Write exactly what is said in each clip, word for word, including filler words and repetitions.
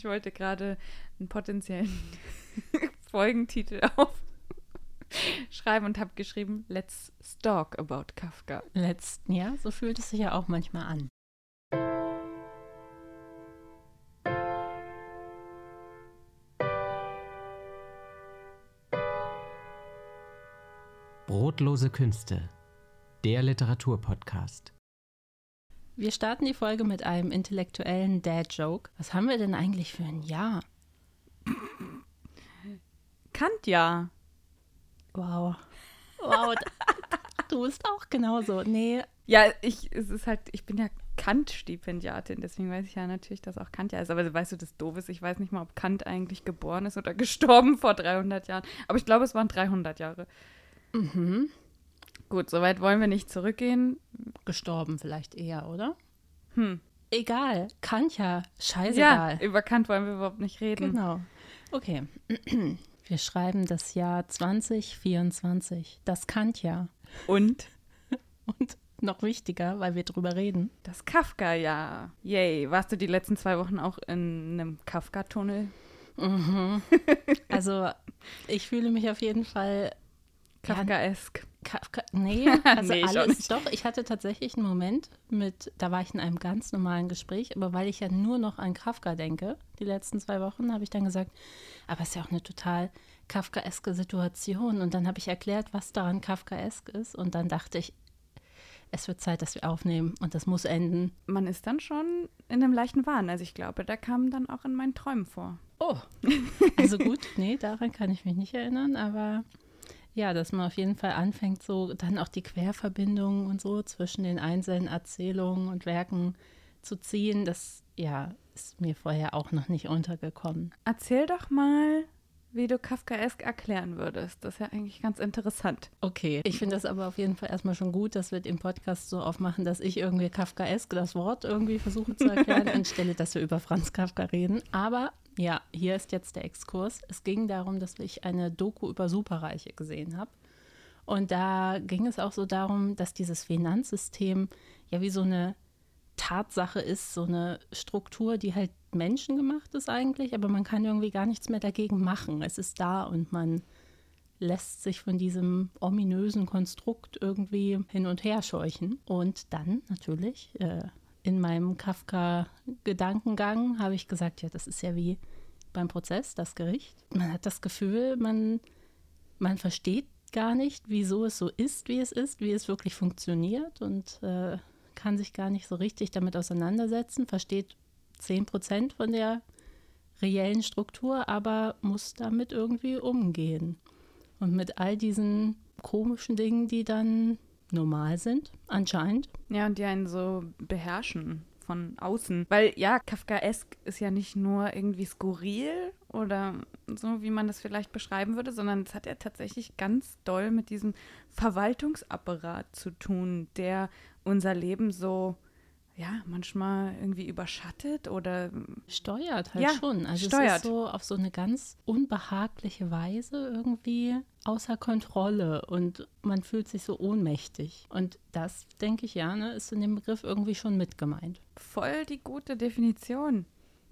ich wollte gerade einen potenziellen Folgentitel aufschreiben und habe geschrieben, Let's Stalk About Kafka. Let's, ja, so fühlt es sich ja auch manchmal an. Brotlose Künste, der Literaturpodcast. Wir starten die Folge mit einem intellektuellen Dad-Joke. Was haben wir denn eigentlich für ein Jahr? Kant-Jahr. Wow. Wow, du bist auch genauso. Nee. Ja, ich, es ist halt, ich bin ja Kant-Stipendiatin, deswegen weiß ich ja natürlich, dass auch Kant ja ist. Aber weißt du, das Doofe ist, ich weiß nicht mal, ob Kant eigentlich geboren ist oder gestorben vor dreihundert Jahren. Aber ich glaube, es waren dreihundert Jahre. Mhm. Gut, soweit wollen wir nicht zurückgehen. Gestorben vielleicht eher, oder? Hm. Egal, Kant ja, scheißegal. Ja, über Kant wollen wir überhaupt nicht reden. Genau. Okay. Wir schreiben das Jahr zwanzig vierundzwanzig, das Kant-Jahr. Und? Und noch wichtiger, weil wir drüber reden. Das Kafka-Jahr. Yay. Warst du die letzten zwei Wochen auch in einem Kafka-Tunnel? Mhm. Also, ich fühle mich auf jeden Fall Kafkaesk. Kafka, nee, also nee, ich alles, doch, ich hatte tatsächlich einen Moment mit, da war ich in einem ganz normalen Gespräch, aber weil ich ja nur noch an Kafka denke, die letzten zwei Wochen, habe ich dann gesagt, aber es ist ja auch eine total kafkaeske Situation und dann habe ich erklärt, was daran kafkaesk ist und dann dachte ich, es wird Zeit, dass wir aufnehmen und das muss enden. Man ist dann schon in einem leichten Wahn, also ich glaube, der kam dann auch in meinen Träumen vor. Oh, also gut, nee, daran kann ich mich nicht erinnern, aber ja, dass man auf jeden Fall anfängt, so dann auch die Querverbindungen und so zwischen den einzelnen Erzählungen und Werken zu ziehen, das ja ist mir vorher auch noch nicht untergekommen. Erzähl doch mal, wie du Kafkaesk erklären würdest. Das ist ja eigentlich ganz interessant. Okay, ich finde das aber auf jeden Fall erstmal schon gut, dass wir den Podcast so aufmachen, dass ich irgendwie Kafkaesk das Wort irgendwie versuche zu erklären, anstelle, dass wir über Franz Kafka reden. Aber ja, hier ist jetzt der Exkurs. Es ging darum, dass ich eine Doku über Superreiche gesehen habe. Und da ging es auch so darum, dass dieses Finanzsystem ja wie so eine Tatsache ist, so eine Struktur, die halt menschengemacht ist eigentlich, aber man kann irgendwie gar nichts mehr dagegen machen. Es ist da und man lässt sich von diesem ominösen Konstrukt irgendwie hin und her scheuchen. Und dann natürlich äh, in meinem Kafka-Gedankengang habe ich gesagt, ja, das ist ja wie beim Prozess, das Gericht. Man hat das Gefühl, man, man versteht gar nicht, wieso es so ist, wie es ist, wie es wirklich funktioniert und äh, kann sich gar nicht so richtig damit auseinandersetzen, versteht zehn Prozent von der reellen Struktur, aber muss damit irgendwie umgehen. Und mit all diesen komischen Dingen, die dann normal sind, anscheinend. Ja, und die einen so beherrschen von außen. Weil ja, Kafkaesk ist ja nicht nur irgendwie skurril oder so, wie man das vielleicht beschreiben würde, sondern es hat ja tatsächlich ganz doll mit diesem Verwaltungsapparat zu tun, der unser Leben so, ja, manchmal irgendwie überschattet oder steuert halt ja, schon. Also steuert. Es ist so auf so eine ganz unbehagliche Weise irgendwie außer Kontrolle und man fühlt sich so ohnmächtig. Und das, denke ich, ja, ne, ist in dem Begriff irgendwie schon mit gemeint. Voll die gute Definition.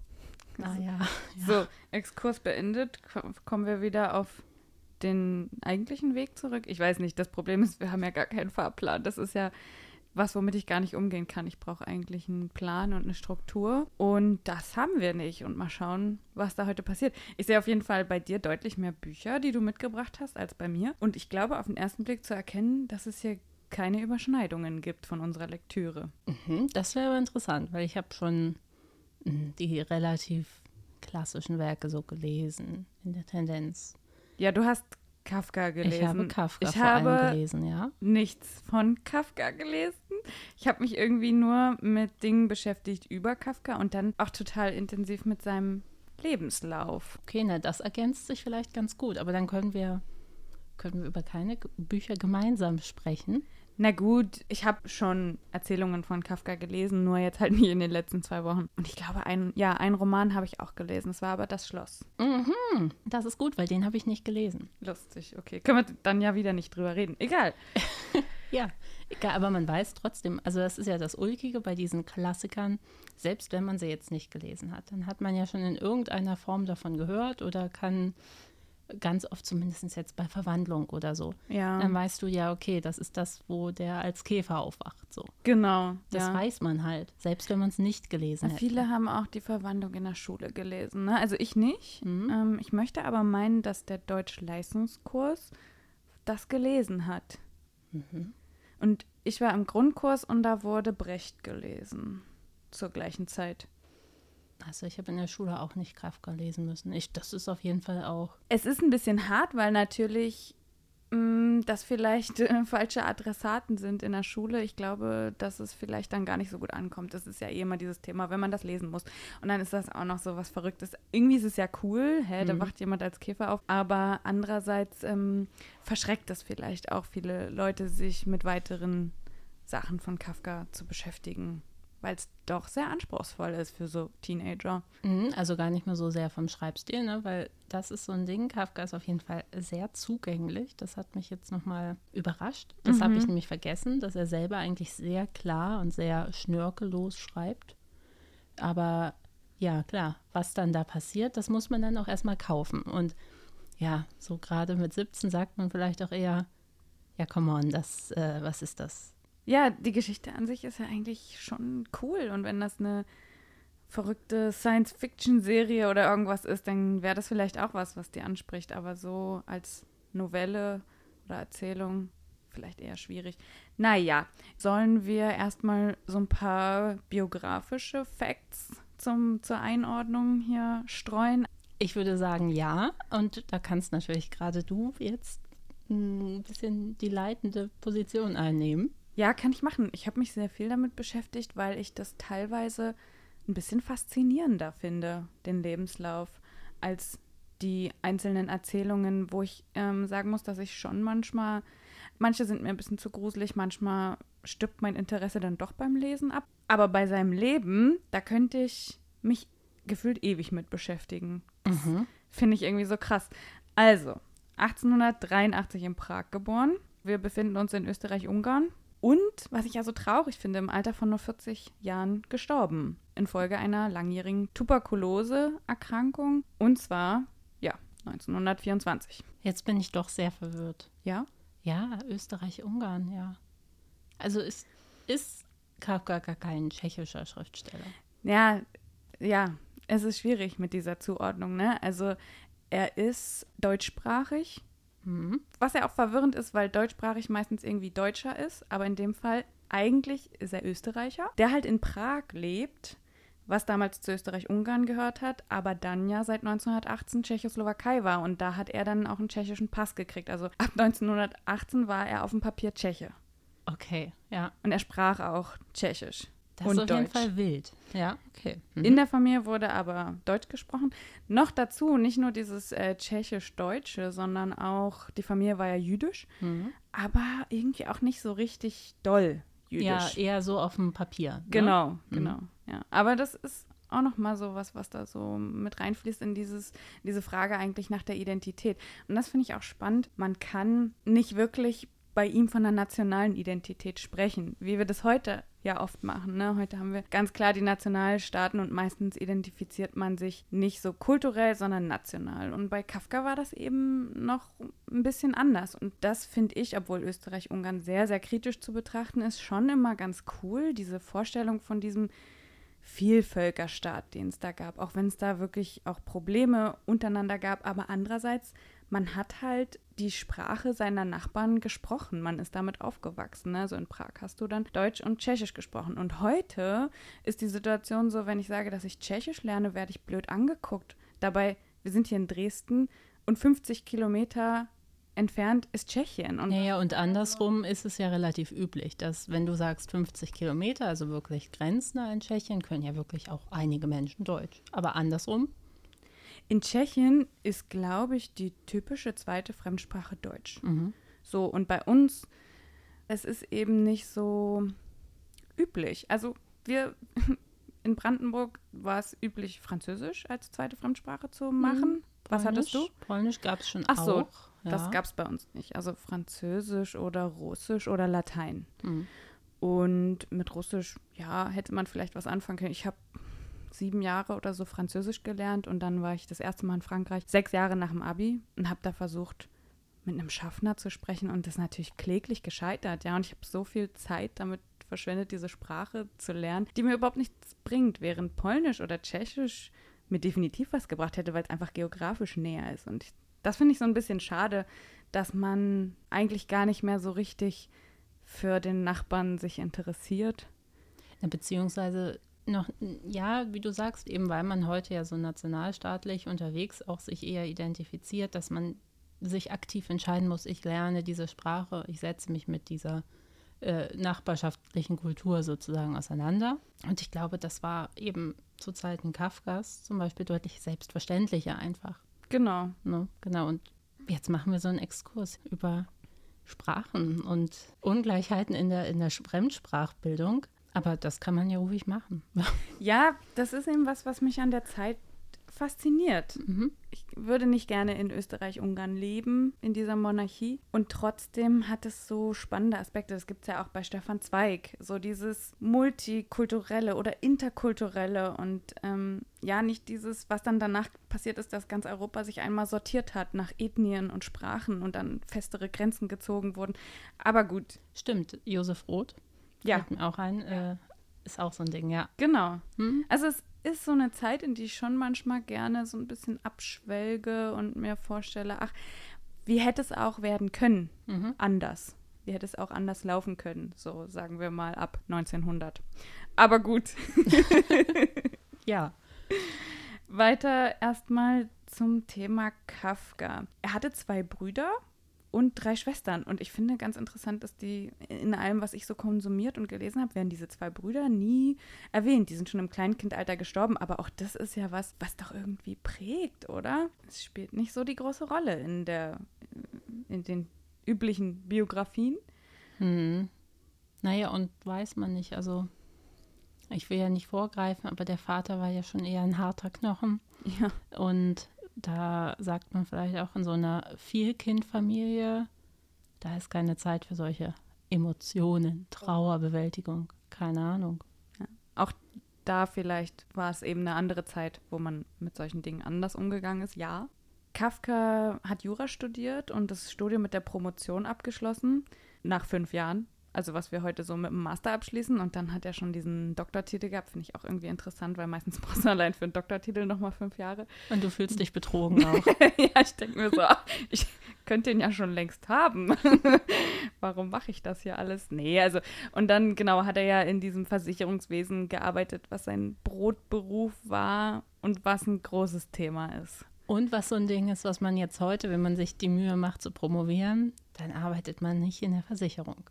Naja. Ja. So, Exkurs beendet, kommen wir wieder auf den eigentlichen Weg zurück. Ich weiß nicht, das Problem ist, wir haben ja gar keinen Fahrplan. Das ist ja was, womit ich gar nicht umgehen kann. Ich brauche eigentlich einen Plan und eine Struktur und das haben wir nicht. Und mal schauen, was da heute passiert. Ich sehe auf jeden Fall bei dir deutlich mehr Bücher, die du mitgebracht hast, als bei mir. Und ich glaube, auf den ersten Blick zu erkennen, dass es hier keine Überschneidungen gibt von unserer Lektüre. Mhm, das wäre aber interessant, weil ich habe schon die relativ klassischen Werke so gelesen, in der Tendenz. Ja, du hast Kafka gelesen. Ich habe Kafka ich vor habe allem gelesen, ja. nichts von Kafka gelesen. Ich habe mich irgendwie nur mit Dingen beschäftigt über Kafka und dann auch total intensiv mit seinem Lebenslauf. Okay, na, das ergänzt sich vielleicht ganz gut, aber dann können wir, können wir über keine Bücher gemeinsam sprechen. Na gut, ich habe schon Erzählungen von Kafka gelesen, nur jetzt halt nicht in den letzten zwei Wochen. Und ich glaube, ein, ja, einen Roman habe ich auch gelesen. Es war aber Das Schloss. Mhm, das ist gut, weil den habe ich nicht gelesen. Lustig, okay. Können wir dann ja wieder nicht drüber reden. Egal. Ja, egal, aber man weiß trotzdem, also das ist ja das Ulkige bei diesen Klassikern, selbst wenn man sie jetzt nicht gelesen hat, dann hat man ja schon in irgendeiner Form davon gehört oder kann ganz oft, zumindest jetzt bei Verwandlung oder so, Ja. dann weißt du ja, okay, das ist das, wo der als Käfer aufwacht. So. Genau. Das ja. weiß man halt, selbst wenn man es nicht gelesen Ja, hat. viele haben auch die Verwandlung in der Schule gelesen. Ne? Also ich nicht. Mhm. Ähm, ich möchte aber meinen, dass der Deutsch-Leistungskurs das gelesen hat. Mhm. Und ich war im Grundkurs und da wurde Brecht gelesen. Zur gleichen Zeit. Also ich habe in der Schule auch nicht Kafka lesen müssen. Ich, das ist auf jeden Fall auch. Es ist ein bisschen hart, weil natürlich mh, das vielleicht äh, falsche Adressaten sind in der Schule. Ich glaube, dass es vielleicht dann gar nicht so gut ankommt. Das ist ja eh immer dieses Thema, wenn man das lesen muss. Und dann ist das auch noch so was Verrücktes. Irgendwie ist es ja cool, hä, da Mhm. wacht jemand als Käfer auf. Aber andererseits ähm, verschreckt das vielleicht auch viele Leute, sich mit weiteren Sachen von Kafka zu beschäftigen. Weil es doch sehr anspruchsvoll ist für so Teenager. Mhm, also gar nicht mehr so sehr vom Schreibstil, ne? Weil das ist so ein Ding. Kafka ist auf jeden Fall sehr zugänglich. Das hat mich jetzt nochmal überrascht. Das Mhm. habe ich nämlich vergessen, dass er selber eigentlich sehr klar und sehr schnörkellos schreibt. Aber ja, klar, was dann da passiert, das muss man dann auch erstmal kaufen. Und ja, so gerade mit siebzehn sagt man vielleicht auch eher, ja, come on, das, äh, was ist das? Ja, die Geschichte an sich ist ja eigentlich schon cool. Und wenn das eine verrückte Science-Fiction-Serie oder irgendwas ist, dann wäre das vielleicht auch was, was dir anspricht. Aber so als Novelle oder Erzählung vielleicht eher schwierig. Naja, sollen wir erstmal so ein paar biografische Facts zum, zur Einordnung hier streuen? Ich würde sagen, ja. Und da kannst natürlich gerade du jetzt ein bisschen die leitende Position einnehmen. Ja, kann ich machen. Ich habe mich sehr viel damit beschäftigt, weil ich das teilweise ein bisschen faszinierender finde, den Lebenslauf, als die einzelnen Erzählungen, wo ich ähm, sagen muss, dass ich schon manchmal, manche sind mir ein bisschen zu gruselig, manchmal stirbt mein Interesse dann doch beim Lesen ab. Aber bei seinem Leben, da könnte ich mich gefühlt ewig mit beschäftigen. Das Mhm. finde ich irgendwie so krass. Also, achtzehnhundertdreiundachtzig in Prag geboren. Wir befinden uns in Österreich-Ungarn. Und, was ich ja so traurig finde, im Alter von nur vierzig Jahren gestorben. Infolge einer langjährigen Tuberkulose-Erkrankung. Und zwar, ja, neunzehnhundertvierundzwanzig. Jetzt bin ich doch sehr verwirrt. Ja? Ja, Österreich-Ungarn, ja. Also ist, ist Kafka gar kein tschechischer Schriftsteller? Ja, ja, es ist schwierig mit dieser Zuordnung, ne? Also, er ist deutschsprachig. Mhm. Was ja auch verwirrend ist, weil deutschsprachig meistens irgendwie Deutscher ist, aber in dem Fall eigentlich ist er Österreicher, der halt in Prag lebt, was damals zu Österreich-Ungarn gehört hat, aber dann ja seit neunzehnhundertachtzehn Tschechoslowakei war und da hat er dann auch einen tschechischen Pass gekriegt. Also ab neunzehnhundertachtzehn war er auf dem Papier Tscheche Okay, ja. und er sprach auch Tschechisch. Das und ist auf jeden Deutsch. Fall wild. Ja, okay. Mhm. In der Familie wurde aber Deutsch gesprochen. Noch dazu nicht nur dieses äh, Tschechisch-Deutsche, sondern auch, die Familie war ja jüdisch, Mhm. aber irgendwie auch nicht so richtig doll jüdisch. Ja, eher so auf dem Papier. Ne? Genau, Mhm. genau. Ja. Aber das ist auch noch mal so was, was da so mit reinfließt in dieses, diese Frage eigentlich nach der Identität. Und das finde ich auch spannend. Man kann nicht wirklich bei ihm von einer nationalen Identität sprechen, wie wir das heute ja oft machen. Ne? Heute haben wir ganz klar die Nationalstaaten und meistens identifiziert man sich nicht so kulturell, sondern national. Und bei Kafka war das eben noch ein bisschen anders. Und das finde ich, obwohl Österreich-Ungarn sehr, sehr kritisch zu betrachten ist, schon immer ganz cool, diese Vorstellung von diesem Vielvölkerstaat, den es da gab, auch wenn es da wirklich auch Probleme untereinander gab, aber andererseits, man hat halt die Sprache seiner Nachbarn gesprochen, man ist damit aufgewachsen, ne? Also in Prag hast du dann Deutsch und Tschechisch gesprochen und heute ist die Situation so, wenn ich sage, dass ich Tschechisch lerne, werde ich blöd angeguckt. Dabei, wir sind hier in Dresden und fünfzig Kilometer entfernt ist Tschechien. Und Naja, und andersrum ist es ja relativ üblich, dass wenn du sagst fünfzig Kilometer, also wirklich grenznah in Tschechien, können ja wirklich auch einige Menschen Deutsch. Aber andersrum? in Tschechien ist, glaube ich, die typische zweite Fremdsprache Deutsch. Mhm. So, und bei uns, es ist eben nicht so üblich. Also wir in Brandenburg war es üblich, Französisch als zweite Fremdsprache zu machen. Was Polnisch, hattest du? Polnisch gab es schon Ach so, auch. Ja. Das gab es bei uns nicht. Also Französisch oder Russisch oder Latein. Hm. Und mit Russisch, ja, hätte man vielleicht was anfangen können. Ich habe sieben Jahre oder so Französisch gelernt und dann war ich das erste Mal in Frankreich, sechs Jahre nach dem Abi und habe da versucht, mit einem Schaffner zu sprechen und das ist natürlich kläglich gescheitert, ja. Und ich habe so viel Zeit damit verschwendet, diese Sprache zu lernen, die mir überhaupt nichts bringt, während Polnisch oder Tschechisch mir definitiv was gebracht hätte, weil es einfach geografisch näher ist. Und ich, das finde ich so ein bisschen schade, dass man eigentlich gar nicht mehr so richtig für den Nachbarn sich interessiert. Ja, beziehungsweise noch, ja, wie du sagst, eben weil man heute ja so nationalstaatlich unterwegs auch sich eher identifiziert, dass man sich aktiv entscheiden muss, ich lerne diese Sprache, ich setze mich mit dieser äh, nachbarschaftlichen Kultur sozusagen auseinander. Und ich glaube, das war eben zu Zeiten Kafkas zum Beispiel deutlich selbstverständlicher einfach. Genau. Ne? Genau, und jetzt machen wir so einen Exkurs über Sprachen und Ungleichheiten in der, in der Fremdsprachbildung. Aber das kann man ja ruhig machen. Ja, das ist eben was, was mich an der Zeit fasziniert. Mhm. Ich würde nicht gerne in Österreich-Ungarn leben, in dieser Monarchie. Und trotzdem hat es so spannende Aspekte. Das gibt es ja auch bei Stefan Zweig. So dieses multikulturelle oder interkulturelle und ähm, ja, nicht dieses, was dann danach passiert ist, dass ganz Europa sich einmal sortiert hat nach Ethnien und Sprachen und dann festere Grenzen gezogen wurden. Aber gut. Stimmt, Josef Roth. Ja. Fällt mir auch ein, äh, ist auch so ein Ding, ja. Genau. Hm? Also es ist so eine Zeit, in die ich schon manchmal gerne so ein bisschen abschwelge und mir vorstelle, ach, wie hätte es auch werden können, Mhm. anders. Wie hätte es auch anders laufen können, so sagen wir mal ab neunzehnhundert. Aber gut. Ja. Weiter erstmal zum Thema Kafka. Er hatte zwei Brüder und drei Schwestern. Und ich finde ganz interessant, dass die in allem, was ich so konsumiert und gelesen habe, werden diese zwei Brüder nie erwähnt. Die sind schon im Kleinkindalter gestorben, aber auch das ist ja was, was doch irgendwie prägt, oder? Es spielt nicht so die große Rolle in der, in den üblichen Biografien. Hm. Naja, und weiß man nicht, also ich will ja nicht vorgreifen, aber der Vater war ja schon eher ein harter Knochen. Ja. Und da sagt man vielleicht auch in so einer Vielkindfamilie, da ist keine Zeit für solche Emotionen, Trauerbewältigung, keine Ahnung. Ja. Auch da vielleicht war es eben eine andere Zeit, wo man mit solchen Dingen anders umgegangen ist, ja. Kafka hat Jura studiert und das Studium mit der Promotion abgeschlossen, nach fünf Jahren. Also was wir heute so mit dem Master abschließen und dann hat er schon diesen Doktortitel gehabt, finde ich auch irgendwie interessant, weil meistens brauchst du allein für einen Doktortitel nochmal fünf Jahre. Und du fühlst dich betrogen auch. Ja, ich denke mir so, ach, ich könnte den ja schon längst haben. Warum mache ich das hier alles? Nee, also und dann genau hat er ja in diesem Versicherungswesen gearbeitet, was sein Brotberuf war und was ein großes Thema ist. Und was so ein Ding ist, was man jetzt heute, wenn man sich die Mühe macht zu promovieren, dann arbeitet man nicht in der Versicherung.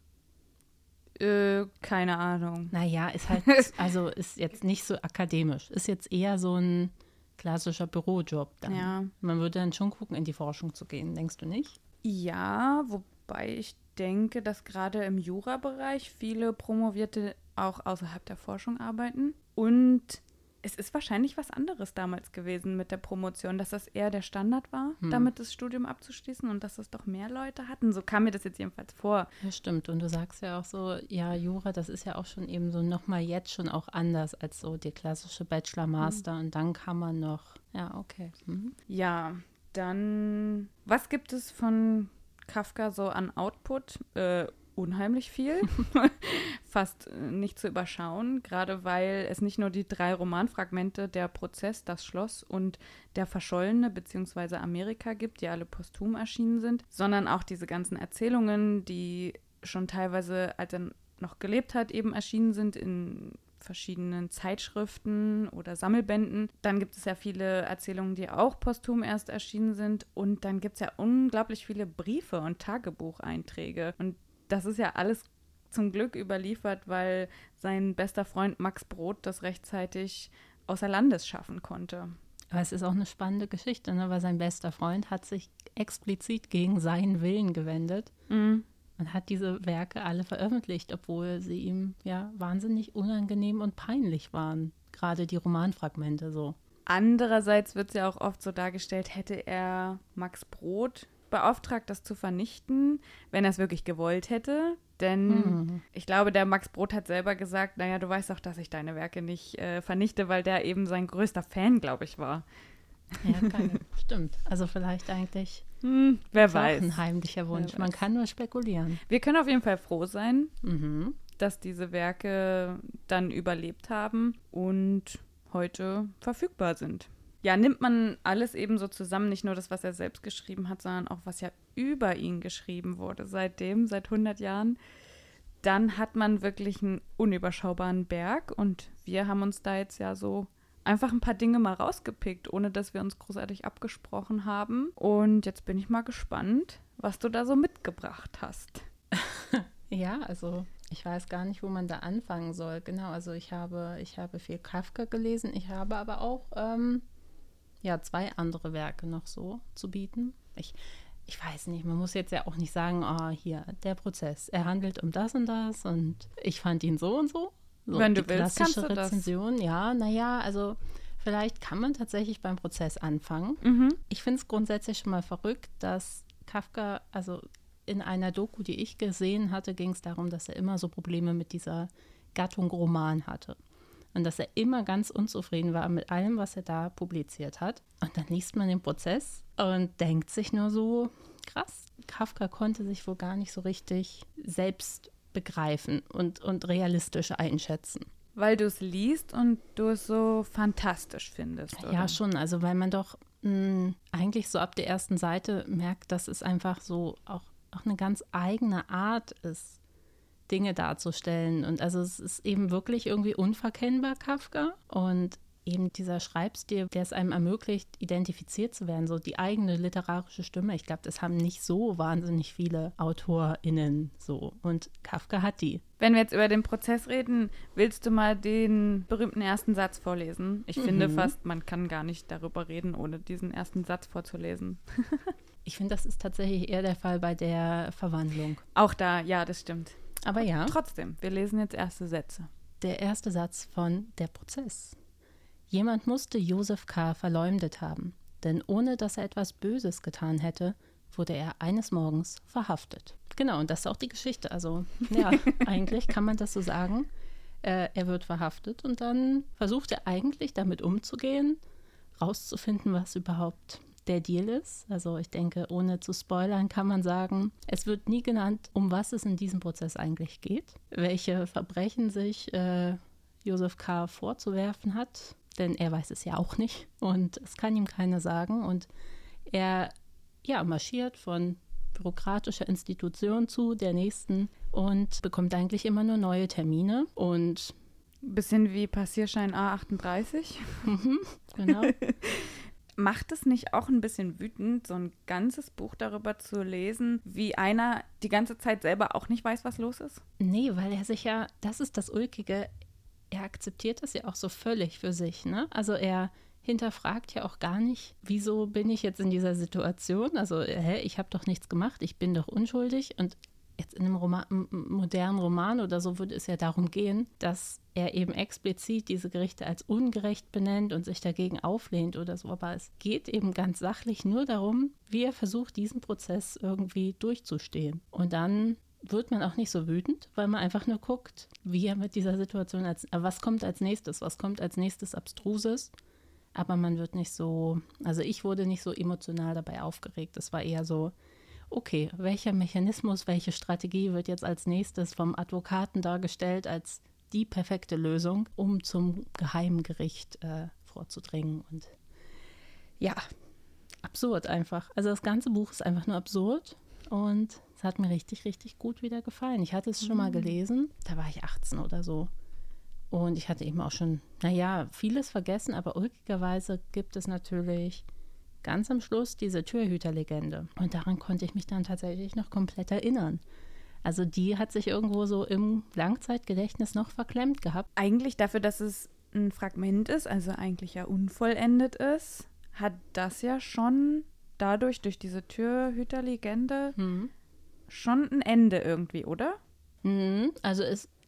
Äh, keine Ahnung. Naja, ist halt, also ist jetzt nicht so akademisch. Ist jetzt eher so ein klassischer Bürojob dann. Ja. Man würde dann schon gucken, in die Forschung zu gehen, denkst du nicht? Ja, wobei ich denke, dass gerade im Jura-Bereich viele Promovierte auch außerhalb der Forschung arbeiten. Und es ist wahrscheinlich was anderes damals gewesen mit der Promotion, dass das eher der Standard war, Hm. damit das Studium abzuschließen und dass das doch mehr Leute hatten. So kam mir das jetzt jedenfalls vor. Ja, stimmt. Und du sagst ja auch so, ja, Jura, das ist ja auch schon eben so nochmal jetzt schon auch anders als so die klassische Bachelor-Master. Und dann kann man noch, ja, okay. Mhm. Ja, dann, was gibt es von Kafka so an Output? Äh, unheimlich viel. Fast äh, nicht zu überschauen, gerade weil es nicht nur die drei Romanfragmente, der Prozess, das Schloss und der Verschollene bzw. Amerika gibt, die alle posthum erschienen sind, sondern auch diese ganzen Erzählungen, die schon teilweise, als er noch gelebt hat, eben erschienen sind in verschiedenen Zeitschriften oder Sammelbänden. Dann gibt es ja viele Erzählungen, die auch posthum erst erschienen sind. Und dann gibt es ja unglaublich viele Briefe und Tagebucheinträge. Und das ist ja alles zum Glück überliefert, weil sein bester Freund Max Brod das rechtzeitig außer Landes schaffen konnte. Aber es ist auch eine spannende Geschichte, ne? Weil sein bester Freund hat sich explizit gegen seinen Willen gewendet Mhm. und hat diese Werke alle veröffentlicht, obwohl sie ihm ja wahnsinnig unangenehm und peinlich waren. Gerade die Romanfragmente so. Andererseits wird es ja auch oft so dargestellt, hätte er Max Brod beauftragt, das zu vernichten, wenn er es wirklich gewollt hätte. Denn mhm. ich glaube, der Max Brod hat selber gesagt, naja, du weißt doch, dass ich deine Werke nicht äh, vernichte, weil der eben sein größter Fan, glaube ich, war. Ja, geil. Stimmt. Also vielleicht eigentlich hm, wer weiß. Auch ein heimlicher Wunsch. Man kann nur spekulieren. Wir können auf jeden Fall froh sein, mhm. dass diese Werke dann überlebt haben und heute verfügbar sind. Ja, nimmt man alles eben so zusammen, nicht nur das, was er selbst geschrieben hat, sondern auch, was ja über ihn geschrieben wurde seitdem, seit hundert Jahren, dann hat man wirklich einen unüberschaubaren Berg und wir haben uns da jetzt ja so einfach ein paar Dinge mal rausgepickt, ohne dass wir uns großartig abgesprochen haben. Und jetzt bin ich mal gespannt, was du da so mitgebracht hast. Ja, also ich weiß gar nicht, wo man da anfangen soll. Genau, also ich habe, ich habe viel Kafka gelesen, ich habe aber auch ähm, ja, zwei andere Werke noch so zu bieten. Ich, ich weiß nicht, man muss jetzt ja auch nicht sagen, oh, hier, der Prozess, er handelt um das und das und ich fand ihn so und so. So, wenn du die willst, klassische kannst du Rezension, das. Ja, naja, also vielleicht kann man tatsächlich beim Prozess anfangen. Mhm. Ich finde es grundsätzlich schon mal verrückt, dass Kafka, also in einer Doku, die ich gesehen hatte, ging es darum, dass er immer so Probleme mit dieser Gattung Roman hatte. Und dass er immer ganz unzufrieden war mit allem, was er da publiziert hat. Und dann liest man den Prozess und denkt sich nur so, krass, Kafka konnte sich wohl gar nicht so richtig selbst begreifen und, und realistisch einschätzen. Weil du es liest und du es so fantastisch findest, oder? Ja, schon. Also weil man doch mh, eigentlich so ab der ersten Seite merkt, dass es einfach so auch, auch eine ganz eigene Art ist, Dinge darzustellen. Und also es ist eben wirklich irgendwie unverkennbar, Kafka. Und eben dieser Schreibstil, der es einem ermöglicht, identifiziert zu werden, so die eigene literarische Stimme. Ich glaube, das haben nicht so wahnsinnig viele AutorInnen so. Und Kafka hat die. Wenn wir jetzt über den Prozess reden, willst du mal den berühmten ersten Satz vorlesen? Ich mhm. finde fast, man kann gar nicht darüber reden, ohne diesen ersten Satz vorzulesen. Ich finde, das ist tatsächlich eher der Fall bei der Verwandlung. Auch da, ja, das stimmt. Aber ja. Trotzdem, wir lesen jetzt erste Sätze. Der erste Satz von Der Prozess. Jemand musste Joseph K. verleumdet haben, denn ohne dass er etwas Böses getan hätte, wurde er eines Morgens verhaftet. Genau, und das ist auch die Geschichte. Also, ja, eigentlich kann man das so sagen. Äh, er wird verhaftet und dann versucht er eigentlich damit umzugehen, rauszufinden, was überhaupt der Deal ist. Also ich denke, ohne zu spoilern kann man sagen, es wird nie genannt, um was es in diesem Prozess eigentlich geht, welche Verbrechen sich äh, Joseph K. vorzuwerfen hat, denn er weiß es ja auch nicht und es kann ihm keiner sagen und er ja, marschiert von bürokratischer Institution zu der nächsten und bekommt eigentlich immer nur neue Termine und bisschen wie Passierschein A achtunddreißig. Mhm, genau. Macht es nicht auch ein bisschen wütend, so ein ganzes Buch darüber zu lesen, wie einer die ganze Zeit selber auch nicht weiß, was los ist? Nee, weil er sich ja, das ist das Ulkige, er akzeptiert das ja auch so völlig für sich, ne? Also er hinterfragt ja auch gar nicht, wieso bin ich jetzt in dieser Situation? Also, hä, ich habe doch nichts gemacht, ich bin doch unschuldig. Und jetzt in einem Roman, modernen Roman oder so würde es ja darum gehen, dass er eben explizit diese Gerichte als ungerecht benennt und sich dagegen auflehnt oder so. Aber es geht eben ganz sachlich nur darum, wie er versucht, diesen Prozess irgendwie durchzustehen. Und dann wird man auch nicht so wütend, weil man einfach nur guckt, wie er mit dieser Situation, als, was kommt als nächstes, was kommt als nächstes Abstruses. Aber man wird nicht so, also ich wurde nicht so emotional dabei aufgeregt. Es war eher so, okay, welcher Mechanismus, welche Strategie wird jetzt als nächstes vom Advokaten dargestellt als die perfekte Lösung, um zum Geheimgericht äh, vorzudringen. Und ja, absurd einfach. Also das ganze Buch ist einfach nur absurd und es hat mir richtig, richtig gut wieder gefallen. Ich hatte es schon mal gelesen, da war ich achtzehn oder so. Und ich hatte eben auch schon, naja, vieles vergessen, aber ulkigerweise gibt es natürlich ganz am Schluss diese Türhüterlegende. Und daran konnte ich mich dann tatsächlich noch komplett erinnern. Also die hat sich irgendwo so im Langzeitgedächtnis noch verklemmt gehabt. Eigentlich dafür, dass es ein Fragment ist, also eigentlich ja unvollendet ist, hat das ja schon dadurch, durch diese Türhüterlegende, hm. schon ein Ende irgendwie, oder? Hm, also es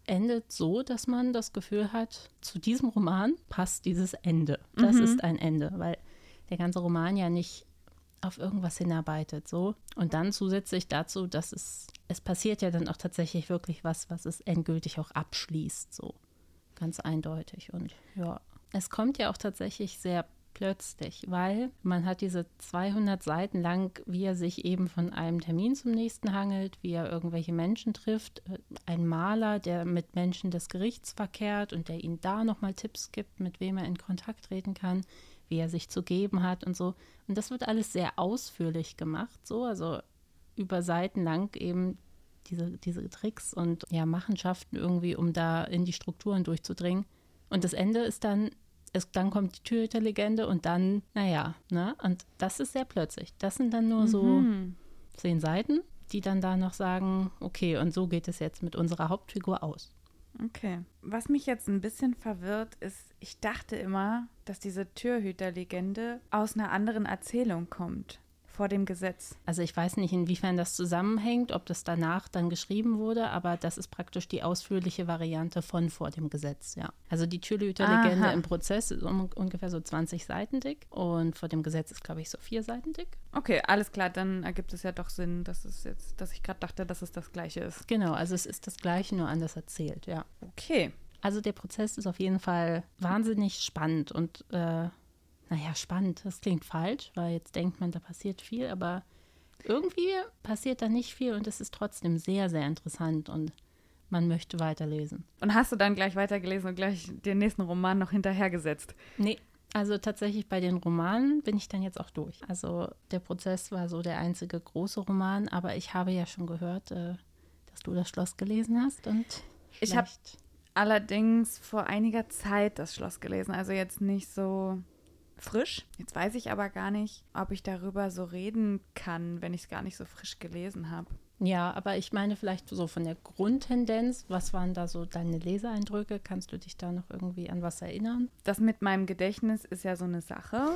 endet so, dass man das Gefühl hat, zu diesem Roman passt dieses Ende. Das Mhm. ist ein Ende, weil der ganze Roman ja nicht auf irgendwas hinarbeitet. So. Und dann zusätzlich dazu, dass es, es passiert ja dann auch tatsächlich wirklich was, was es endgültig auch abschließt. So ganz eindeutig. Und ja, es kommt ja auch tatsächlich sehr plötzlich, weil man hat diese zweihundert Seiten lang, wie er sich eben von einem Termin zum nächsten hangelt, wie er irgendwelche Menschen trifft, ein Maler, der mit Menschen des Gerichts verkehrt und der ihnen da nochmal Tipps gibt, mit wem er in Kontakt treten kann, wie er sich zu geben hat und so. Und das wird alles sehr ausführlich gemacht, so, also über Seiten lang eben diese, diese Tricks und ja, Machenschaften irgendwie, um da in die Strukturen durchzudringen. Und das Ende ist dann Es, dann kommt die Türhüter-Legende und dann, naja, ne? Und das ist sehr plötzlich. Das sind dann nur so Mhm. zehn Seiten, die dann da noch sagen, okay, und so geht es jetzt mit unserer Hauptfigur aus. Okay. Was mich jetzt ein bisschen verwirrt, ist, ich dachte immer, dass diese Türhüter-Legende aus einer anderen Erzählung kommt, vor dem Gesetz. Also ich weiß nicht, inwiefern das zusammenhängt, ob das danach dann geschrieben wurde, aber das ist praktisch die ausführliche Variante von vor dem Gesetz, ja. Also die Türhüter-Legende Aha. im Prozess ist um, ungefähr so zwanzig Seiten dick und vor dem Gesetz ist, glaube ich, so vier Seiten dick. Okay, alles klar, dann ergibt es ja doch Sinn, dass es jetzt, dass ich gerade dachte, dass es das Gleiche ist. Genau, also es ist das Gleiche, nur anders erzählt, ja. Okay. Also der Prozess ist auf jeden Fall wahnsinnig spannend und äh, naja, spannend, das klingt falsch, weil jetzt denkt man, da passiert viel, aber irgendwie passiert da nicht viel und es ist trotzdem sehr, sehr interessant und man möchte weiterlesen. Und hast du dann gleich weitergelesen und gleich den nächsten Roman noch hinterhergesetzt? Nee, also tatsächlich bei den Romanen bin ich dann jetzt auch durch. Also der Prozess war so der einzige große Roman, aber ich habe ja schon gehört, äh, dass du das Schloss gelesen hast und Ich habe vielleicht- allerdings vor einiger Zeit das Schloss gelesen, also jetzt nicht so frisch. Jetzt weiß ich aber gar nicht, ob ich darüber so reden kann, wenn ich es gar nicht so frisch gelesen habe. Ja, aber ich meine vielleicht so von der Grundtendenz, was waren da so deine Leseeindrücke? Kannst du dich da noch irgendwie an was erinnern? Das mit meinem Gedächtnis ist ja so eine Sache.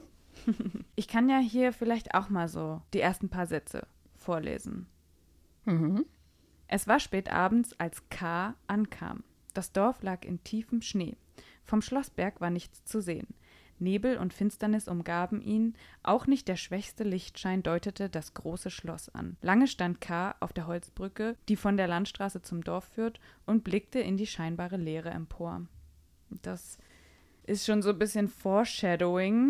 Ich kann ja hier vielleicht auch mal so die ersten paar Sätze vorlesen. Mhm. Es war spät abends, als K. ankam. Das Dorf lag in tiefem Schnee. Vom Schlossberg war nichts zu sehen. Nebel und Finsternis umgaben ihn, auch nicht der schwächste Lichtschein deutete das große Schloss an. Lange stand K. auf der Holzbrücke, die von der Landstraße zum Dorf führt, und blickte in die scheinbare Leere empor. Das ist schon so ein bisschen Foreshadowing,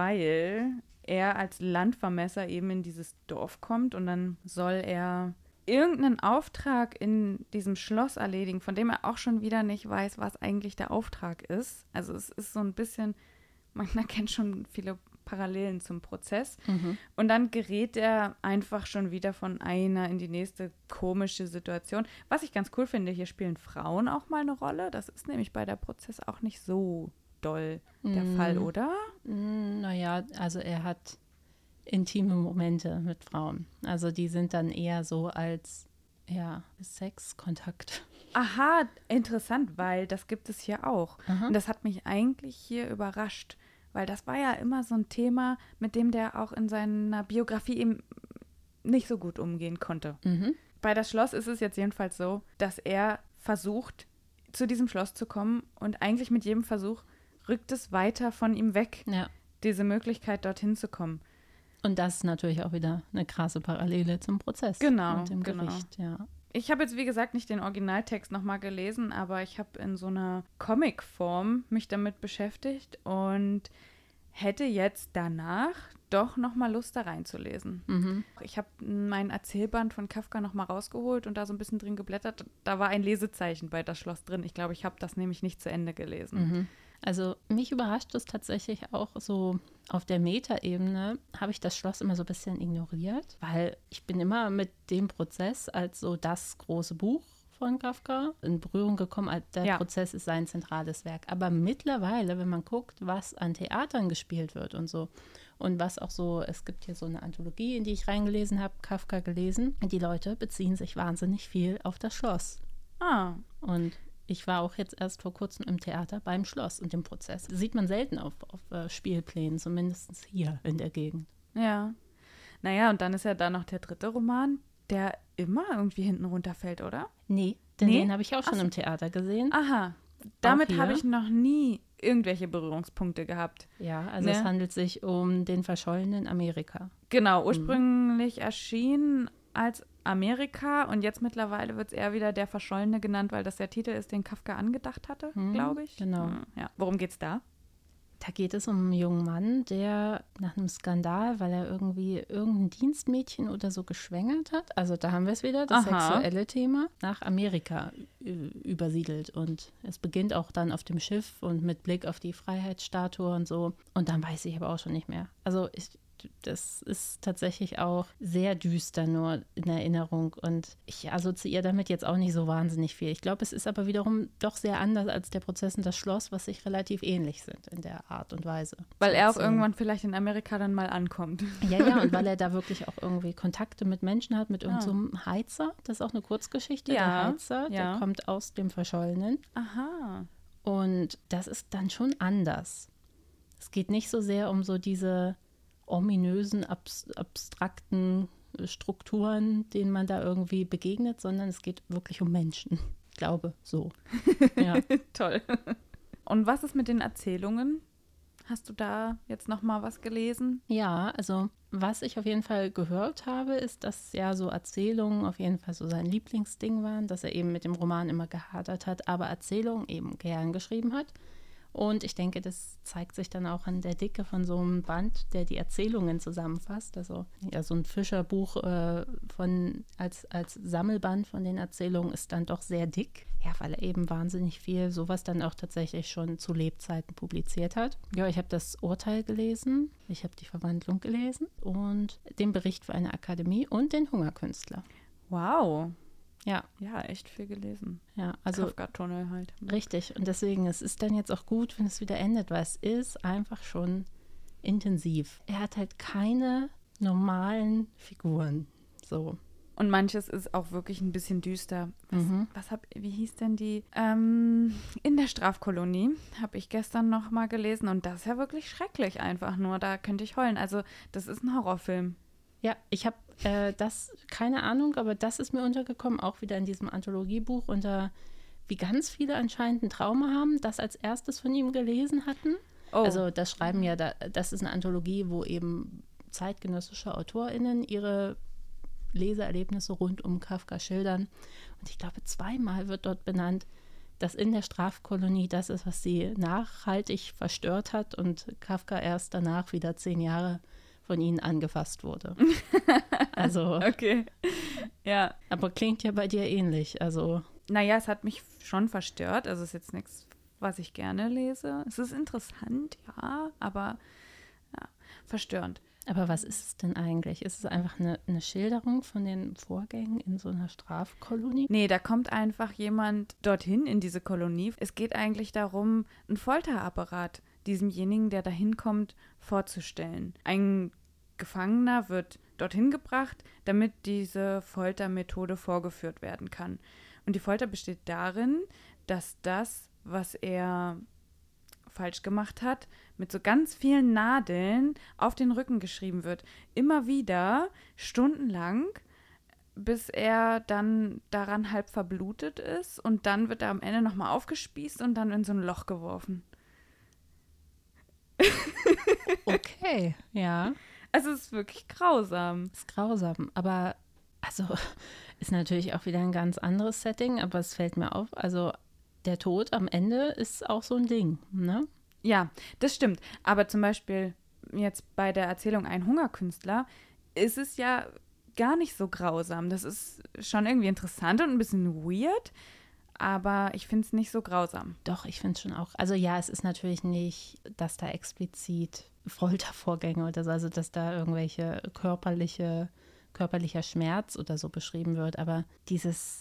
weil er als Landvermesser eben in dieses Dorf kommt und dann soll er irgendeinen Auftrag in diesem Schloss erledigen, von dem er auch schon wieder nicht weiß, was eigentlich der Auftrag ist. Also es ist so ein bisschen, man erkennt schon viele Parallelen zum Prozess. Mhm. Und dann gerät er einfach schon wieder von einer in die nächste komische Situation. Was ich ganz cool finde, hier spielen Frauen auch mal eine Rolle. Das ist nämlich bei der Prozess auch nicht so doll der Mm. Fall, oder? Mm, Naja, also er hat intime Momente mit Frauen. Also die sind dann eher so als, ja, Sexkontakt. Aha, interessant, weil das gibt es hier auch. Aha. Und das hat mich eigentlich hier überrascht, weil das war ja immer so ein Thema, mit dem der auch in seiner Biografie eben nicht so gut umgehen konnte. Mhm. Bei das Schloss ist es jetzt jedenfalls so, dass er versucht, zu diesem Schloss zu kommen und eigentlich mit jedem Versuch rückt es weiter von ihm weg, Ja. diese Möglichkeit, dorthin zu kommen. Und das ist natürlich auch wieder eine krasse Parallele zum Prozess. Genau, Und dem genau. Gericht, ja. Ich habe jetzt, wie gesagt, nicht den Originaltext nochmal gelesen, aber ich habe in so einer Comic-Form mich damit beschäftigt und hätte jetzt danach doch nochmal Lust, da reinzulesen. Mhm. Ich habe meinen Erzählband von Kafka nochmal rausgeholt und da so ein bisschen drin geblättert. Da war ein Lesezeichen bei Das Schloss drin. Ich glaube, ich habe das nämlich nicht zu Ende gelesen. Mhm. Also mich überrascht es tatsächlich auch so auf der Metaebene, habe ich das Schloss immer so ein bisschen ignoriert, weil ich bin immer mit dem Prozess als so das große Buch von Kafka in Berührung gekommen, als der Ja. Prozess ist sein zentrales Werk. Aber mittlerweile, wenn man guckt, was an Theatern gespielt wird und so und was auch so, es gibt hier so eine Anthologie, in die ich reingelesen habe, Kafka gelesen, die Leute beziehen sich wahnsinnig viel auf das Schloss. Ah, Und ich war auch jetzt erst vor kurzem im Theater beim Schloss und dem Prozess. Das sieht man selten auf, auf äh, Spielplänen, zumindest hier in der Gegend. ja. Naja, und dann ist ja da noch der dritte Roman, der immer irgendwie hinten runterfällt, oder? Nee, denn Nee? den habe ich auch schon Ach so. im Theater gesehen. Aha, damit hier? habe ich noch nie irgendwelche Berührungspunkte gehabt. Ja, also Ne? es handelt sich um den verschollenen Amerika. Genau, ursprünglich erschienen als Amerika und jetzt mittlerweile wird es eher wieder der Verschollene genannt, weil das der Titel ist, den Kafka angedacht hatte, Hm, glaube ich. genau. Hm, Ja. Worum geht's da? Da geht es um einen jungen Mann, der nach einem Skandal, weil er irgendwie irgendein Dienstmädchen oder so geschwängert hat, also da haben wir es wieder, das Aha. sexuelle Thema, nach Amerika äh, übersiedelt. Und es beginnt auch dann auf dem Schiff und mit Blick auf die Freiheitsstatue und so. Und dann weiß ich aber auch schon nicht mehr. Also ich, das ist tatsächlich auch sehr düster nur in Erinnerung. Und ich assoziiere damit jetzt auch nicht so wahnsinnig viel. Ich glaube, es ist aber wiederum doch sehr anders als der Prozess und das Schloss, was sich relativ ähnlich sind in der Art und Weise. Weil zu er auch erzählen. irgendwann vielleicht in Amerika dann mal ankommt. Ja, ja, und weil er da wirklich auch irgendwie Kontakte mit Menschen hat, mit Ah. irgendeinem so Heizer. Das ist auch eine Kurzgeschichte. Ja, Der Heizer, ja. der kommt aus dem Verschollenen. Aha. Und das ist dann schon anders. Es geht nicht so sehr um so diese ominösen, abs- abstrakten Strukturen, denen man da irgendwie begegnet, sondern es geht wirklich um Menschen. Ich glaube, so. Ja. Toll. Und was ist mit den Erzählungen? Hast du da jetzt noch mal was gelesen? Ja, also was ich auf jeden Fall gehört habe, ist, dass ja so Erzählungen auf jeden Fall so sein Lieblingsding waren, dass er eben mit dem Roman immer gehadert hat, aber Erzählungen eben gern geschrieben hat. Und ich denke, das zeigt sich dann auch an der Dicke von so einem Band, der die Erzählungen zusammenfasst. Also ja, so ein Fischerbuch äh, von, als, als Sammelband von den Erzählungen ist dann doch sehr dick. Ja, weil er eben wahnsinnig viel sowas dann auch tatsächlich schon zu Lebzeiten publiziert hat. Ja, ich habe das Urteil gelesen, ich habe die Verwandlung gelesen und den Bericht für eine Akademie und den Hungerkünstler. Wow. Ja, Ja, echt viel gelesen. ja, also Kafka-Tunnel halt. richtig. Und deswegen, es ist dann jetzt auch gut, wenn es wieder endet, weil es ist einfach schon intensiv. Er hat halt keine normalen Figuren. So. Und manches ist auch wirklich ein bisschen düster. Was, Mhm. was hab, wie hieß denn die? Ähm, in der Strafkolonie habe ich gestern noch mal gelesen und das ist ja wirklich schrecklich einfach nur. Da könnte ich heulen. Also das ist ein Horrorfilm. Ja, ich habe äh, das, keine Ahnung, aber das ist mir untergekommen, auch wieder in diesem Anthologiebuch, unter wie ganz viele anscheinend ein Trauma haben, das als erstes von ihm gelesen hatten. Oh. Also das schreiben ja, da, das ist eine Anthologie, wo eben zeitgenössische AutorInnen ihre Leseerlebnisse rund um Kafka schildern. Und ich glaube, zweimal wird dort benannt, dass in der Strafkolonie das ist, was sie nachhaltig verstört hat und Kafka erst danach wieder zehn Jahre von ihnen angefasst wurde. Also, Okay. Ja. aber klingt ja bei dir ähnlich. Also, Naja, es hat mich schon verstört. Also es ist jetzt nichts, was ich gerne lese. Es ist interessant, ja, aber ja, verstörend. aber was ist es denn eigentlich? Ist es einfach eine, eine Schilderung von den Vorgängen in so einer Strafkolonie? Nee, da kommt einfach jemand dorthin in diese Kolonie. Es geht eigentlich darum, einen Folterapparat diesemjenigen, der da hinkommt, vorzustellen. Ein Gefangener wird dorthin gebracht, damit diese Foltermethode vorgeführt werden kann. Und die Folter besteht darin, dass das, was er falsch gemacht hat, mit so ganz vielen Nadeln auf den Rücken geschrieben wird. Immer wieder, stundenlang, bis er dann daran halb verblutet ist und dann wird er am Ende nochmal aufgespießt und dann in so ein Loch geworfen. Okay, ja. Also es ist wirklich grausam. Ist grausam, aber also ist natürlich auch wieder ein ganz anderes Setting, aber es fällt mir auf, also der Tod am Ende ist auch so ein Ding, ne? Ja, das stimmt. Aber zum Beispiel jetzt bei der Erzählung Ein Hungerkünstler ist es ja gar nicht so grausam. Das ist schon irgendwie interessant und ein bisschen weird, aber ich finde es nicht so grausam. Doch, ich finde es schon auch. Also ja, es ist natürlich nicht, dass da explizit Foltervorgänge oder so, also dass da irgendwelche körperliche, körperlicher Schmerz oder so beschrieben wird, aber dieses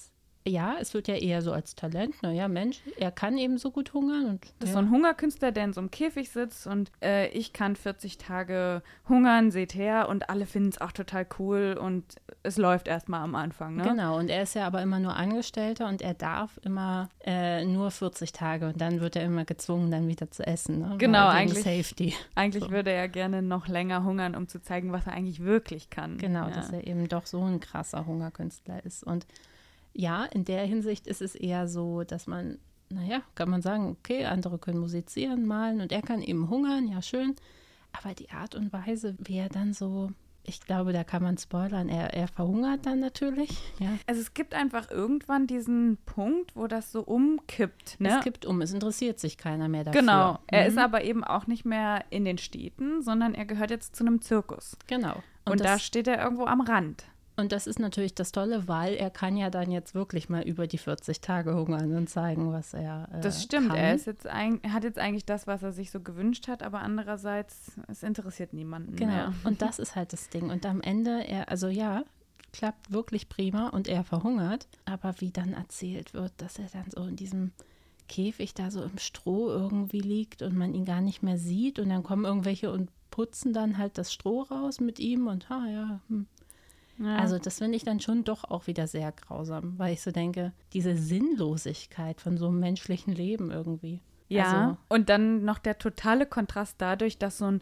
ja, es wird ja eher so als Talent, naja, Mensch, er kann eben so gut hungern. Und, das ist ja. so ein Hungerkünstler, der in so einem Käfig sitzt und äh, ich kann vierzig Tage hungern, seht her, und alle finden es auch total cool und es läuft erstmal am Anfang, ne? Genau, und er ist ja aber immer nur Angestellter und er darf immer äh, nur vierzig Tage und dann wird er immer gezwungen, dann wieder zu essen. Ne? Genau, Weil wegen eigentlich, Safety. eigentlich So. würde er gerne noch länger hungern, um zu zeigen, was er eigentlich wirklich kann. Genau, ja. dass er eben doch so ein krasser Hungerkünstler ist. Und ja, in der Hinsicht ist es eher so, dass man, naja, kann man sagen, okay, andere können musizieren, malen und er kann eben hungern, ja schön. Aber die Art und Weise, wie er dann so, ich glaube, da kann man spoilern, er, er verhungert dann natürlich. Ja. Also es gibt einfach irgendwann diesen Punkt, wo das so umkippt. Ne? Es kippt um, es interessiert sich keiner mehr dafür. Genau, er Mhm. ist aber eben auch nicht mehr in den Städten, sondern er gehört jetzt zu einem Zirkus. Genau. Und, Und, da das, steht er irgendwo am Rand. und das ist natürlich das Tolle, weil er kann ja dann jetzt wirklich mal über die vierzig Tage hungern und zeigen, was er äh, Das stimmt, kann. er ist jetzt ein, er hat jetzt eigentlich das, was er sich so gewünscht hat, aber andererseits, es interessiert niemanden Genau, mehr. und das ist halt das Ding. Und am Ende, er, also ja, klappt wirklich prima und er verhungert, aber wie dann erzählt wird, dass er dann so in diesem Käfig da so im Stroh irgendwie liegt und man ihn gar nicht mehr sieht und dann kommen irgendwelche und putzen dann halt das Stroh raus mit ihm und ha, ja, hm. Ja. Also das finde ich dann schon doch auch wieder sehr grausam, weil ich so denke, diese Sinnlosigkeit von so einem menschlichen Leben irgendwie. Ja, Also, und dann noch der totale Kontrast dadurch, dass so ein,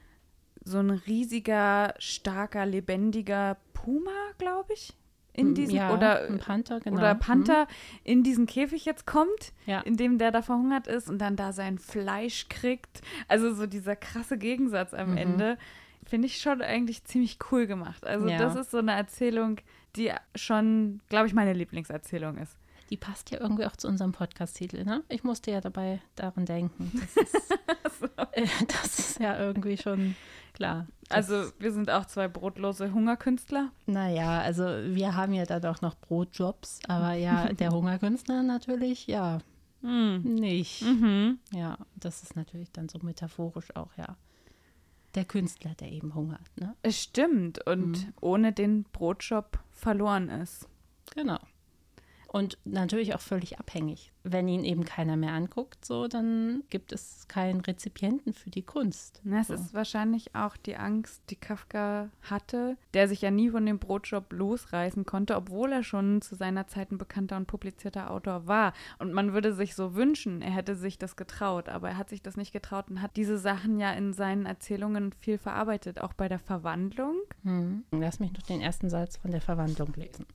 so ein riesiger, starker, lebendiger Puma, glaube ich, in diesen, ja, oder, ein Panther, genau. oder Panther in diesen Käfig jetzt kommt, Ja. in dem der da verhungert ist und dann da sein Fleisch kriegt. Also so dieser krasse Gegensatz am Mhm. Ende, finde ich schon eigentlich ziemlich cool gemacht. Also Ja. das ist so eine Erzählung, die schon, glaube ich, meine Lieblingserzählung ist. Die passt ja irgendwie auch zu unserem Podcast-Titel, ne? Ich musste ja dabei daran denken. Das ist, So. äh, das ist ja irgendwie schon klar. Das, Also wir sind auch zwei brotlose Hungerkünstler. naja, also wir haben ja da doch noch Brotjobs, aber ja, der Hungerkünstler natürlich, ja, Hm. nicht. Mhm. Ja, das ist natürlich dann so metaphorisch auch, ja. Der Künstler, der eben hungert, ne? Es stimmt und Mhm. ohne den Brotjob verloren ist. Genau. Und natürlich auch völlig abhängig. Wenn ihn eben keiner mehr anguckt, so, dann gibt es keinen Rezipienten für die Kunst. Na, es so. ist wahrscheinlich auch die Angst, die Kafka hatte, der sich ja nie von dem Brotjob losreißen konnte, obwohl er schon zu seiner Zeit ein bekannter und publizierter Autor war. Und man würde sich so wünschen, er hätte sich das getraut, aber er hat sich das nicht getraut und hat diese Sachen ja in seinen Erzählungen viel verarbeitet, auch bei der Verwandlung. Hm. Lass mich noch den ersten Satz von der Verwandlung lesen.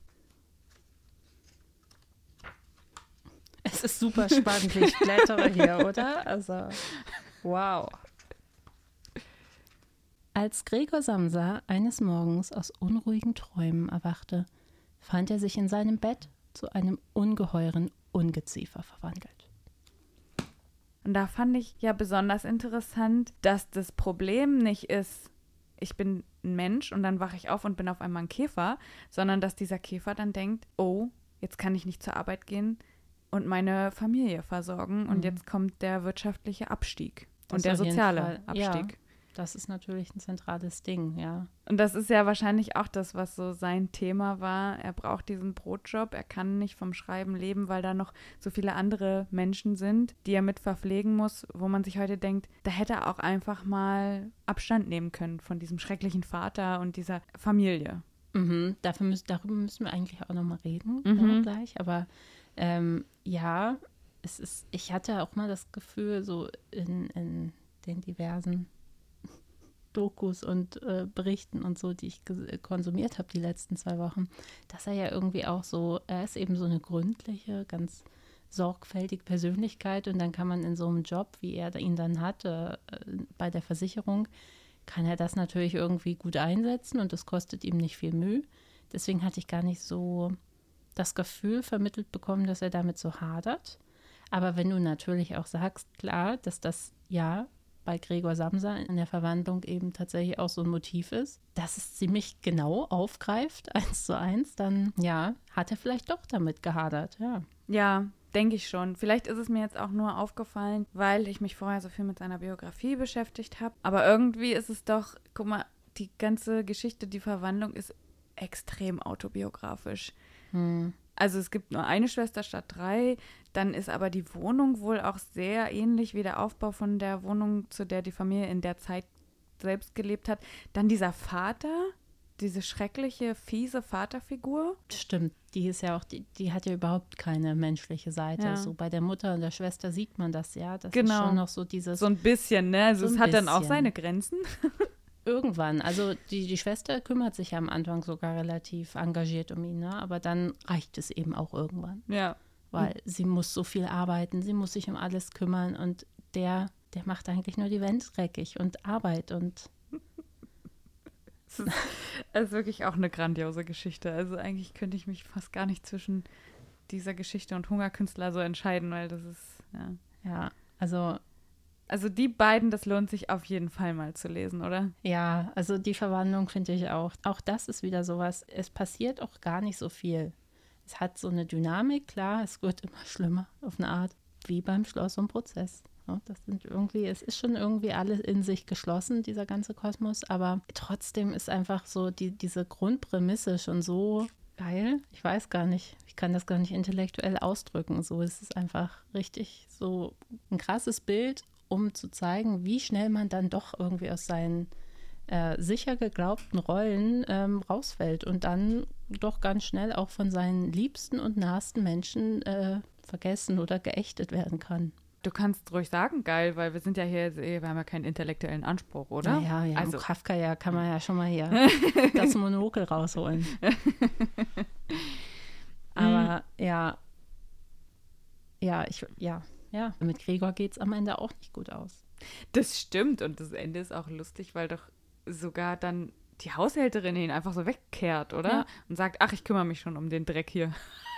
Es ist super spannend, wie ich blättere hier, oder? Also, wow. Als Gregor Samsa eines Morgens aus unruhigen Träumen erwachte, fand er sich in seinem Bett zu einem ungeheuren Ungeziefer verwandelt. Und da fand ich ja besonders interessant, dass das Problem nicht ist, ich bin ein Mensch und dann wache ich auf und bin auf einmal ein Käfer, sondern dass dieser Käfer dann denkt, oh, jetzt kann ich nicht zur Arbeit gehen und meine Familie versorgen und Mhm. jetzt kommt der wirtschaftliche Abstieg Das und der auf jeden soziale Fall, Abstieg. Ja, das ist natürlich ein zentrales Ding, ja. Und das ist ja wahrscheinlich auch das, was so sein Thema war. Er braucht diesen Brotjob, er kann nicht vom Schreiben leben, weil da noch so viele andere Menschen sind, die er mit verpflegen muss, wo man sich heute denkt, da hätte er auch einfach mal Abstand nehmen können von diesem schrecklichen Vater und dieser Familie. Mhm, dafür müssen, darüber müssen wir eigentlich auch nochmal reden, Mhm. ja, gleich. Aber ähm, ja, es ist, ich hatte auch mal das Gefühl, so in, in den diversen Dokus und äh, Berichten und so, die ich ges- konsumiert habe die letzten zwei Wochen, dass er ja irgendwie auch so, er ist eben so eine gründliche, ganz sorgfältige Persönlichkeit und dann kann man in so einem Job, wie er ihn dann hat, äh, bei der Versicherung, kann er das natürlich irgendwie gut einsetzen und das kostet ihm nicht viel Mühe. Deswegen hatte ich gar nicht so das Gefühl vermittelt bekommen, dass er damit so hadert. Aber wenn du natürlich auch sagst, klar, dass das ja bei Gregor Samsa in der Verwandlung eben tatsächlich auch so ein Motiv ist, dass es ziemlich genau aufgreift, eins zu eins, dann ja, hat er vielleicht doch damit gehadert, ja. Ja, denke ich schon. Vielleicht ist es mir jetzt auch nur aufgefallen, weil ich mich vorher so viel mit seiner Biografie beschäftigt habe. Aber irgendwie ist es doch, guck mal, die ganze Geschichte, die Verwandlung ist extrem autobiografisch. Hm. Also es gibt nur eine Schwester statt drei. Dann ist aber die Wohnung wohl auch sehr ähnlich wie der Aufbau von der Wohnung, zu der die Familie in der Zeit selbst gelebt hat. Dann dieser Vater, diese schreckliche, fiese Vaterfigur. Stimmt, die ist ja auch, die, die hat ja überhaupt keine menschliche Seite. Ja. So bei der Mutter und der Schwester sieht man das ja. Das Genau. ist schon noch so dieses. So ein bisschen, ne? Also So es ein hat dann auch bisschen. seine Grenzen. Irgendwann, also die, die Schwester kümmert sich ja am Anfang sogar relativ engagiert um ihn, ne? Aber dann reicht es eben auch irgendwann, Ja. weil sie muss so viel arbeiten, sie muss sich um alles kümmern und der, der macht eigentlich nur die Wände dreckig und Arbeit und Es ist, es ist wirklich auch eine grandiose Geschichte. Also eigentlich könnte ich mich fast gar nicht zwischen dieser Geschichte und Hungerkünstler so entscheiden, weil das ist, ja. ja, also Also die beiden, das lohnt sich auf jeden Fall mal zu lesen, oder? ja, also die Verwandlung finde ich auch. Auch das ist wieder sowas, es passiert auch gar nicht so viel. Es hat so eine Dynamik, klar, es wird immer schlimmer auf eine Art, wie beim Schloss und Prozess. Ja, das sind irgendwie, es ist schon irgendwie alles in sich geschlossen, dieser ganze Kosmos, aber trotzdem ist einfach so die, diese Grundprämisse schon so geil. Ich weiß gar nicht, ich kann das gar nicht intellektuell ausdrücken. So, es ist einfach richtig so ein krasses Bild, um zu zeigen, wie schnell man dann doch irgendwie aus seinen äh, sicher geglaubten Rollen ähm, rausfällt und dann doch ganz schnell auch von seinen liebsten und nahesten Menschen äh, vergessen oder geächtet werden kann. Du kannst ruhig sagen, geil, weil wir sind ja hier, wir haben ja keinen intellektuellen Anspruch, oder? Ja, ja, also im Kafka ja kann man ja schon mal hier das Monokel rausholen. Aber ja, ja, ich, ja, ja, mit Gregor geht es am Ende auch nicht gut aus. Das stimmt und das Ende ist auch lustig, weil doch sogar dann die Haushälterin ihn einfach so wegkehrt, oder? Ja. Und sagt, ach, ich kümmere mich schon um den Dreck hier.